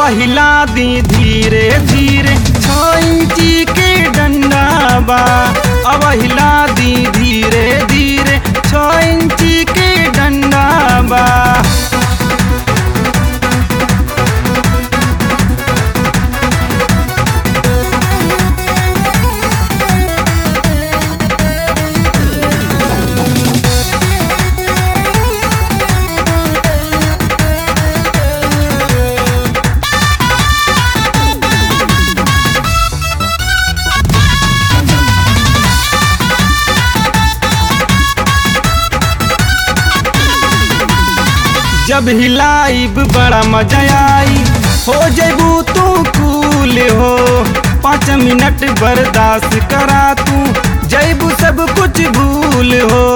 हिला दी धीरे धीरे 6 इंची के डंडा बा। अब हिला दी धीरे धीरे 6 इंची के डंडा बा। जब हिलाइब बड़ा मजा आई, हो जैबू तू कूल हो। 5 मिनट बर्दाश्त करा तू, जैबू सब कुछ भूल हो।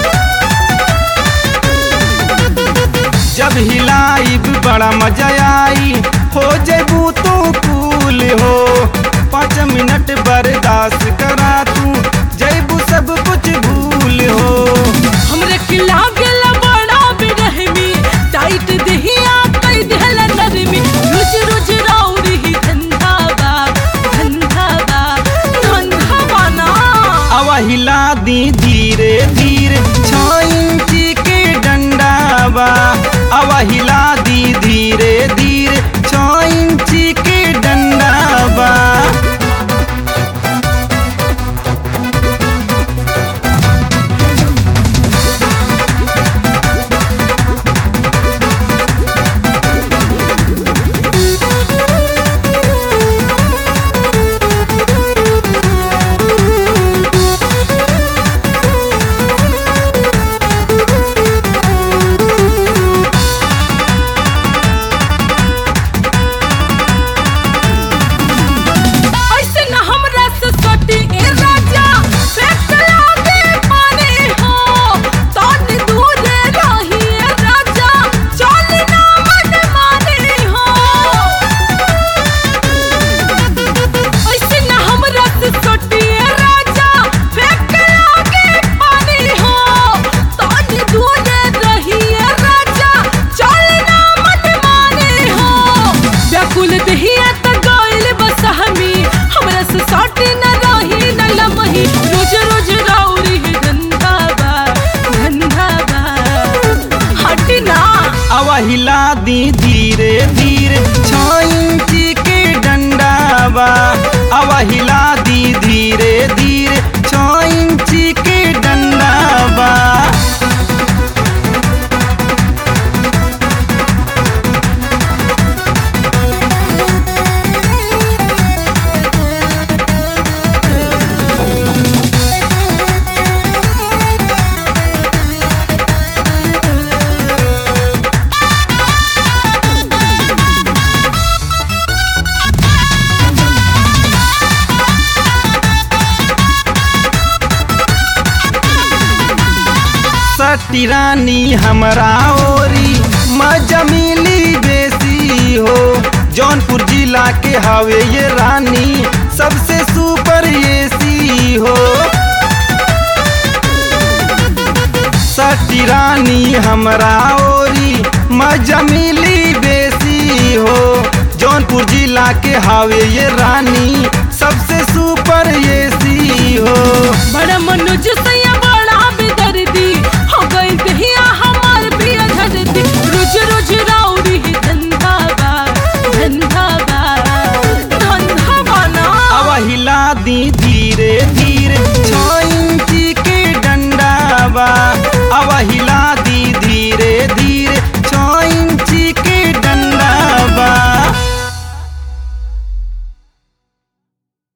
जब हिलाइब बड़ा मजा आई, हो जैबू तू कूल हो। 5 मिनट बर्दाश्त करा तू, जैबू सब कुछ भूल हो। हमरे खिला गेला बड़ा बेरहमी, टाइट देहिया कई देहला नरमी। रोज रोज राउरी ही धंधा बा, धंधा बा, धंधा बाना। अब हिला दी धीरे धीरे 6 इंची के डंडा बा। अब हिला दी धीरे धीरे 6 इंची के डंडा बा। अब हिला दी धीरे धीरे 6 इंची के डंडा बा। अब हिला दी धीरे धीरे 6 इंची के डंडा बा। सटी रानी हमरा ओरी मजा मिली बेसी हो। जौनपुर जिला के हवे ये रानी सबसे सुपर एसी हो। सटी रानी हमरा ओरी मजा मिली बेसी हो। जौनपुर जिला के हवे ये रानी सबसे सुपर एसी हो। बड़ा मनोज से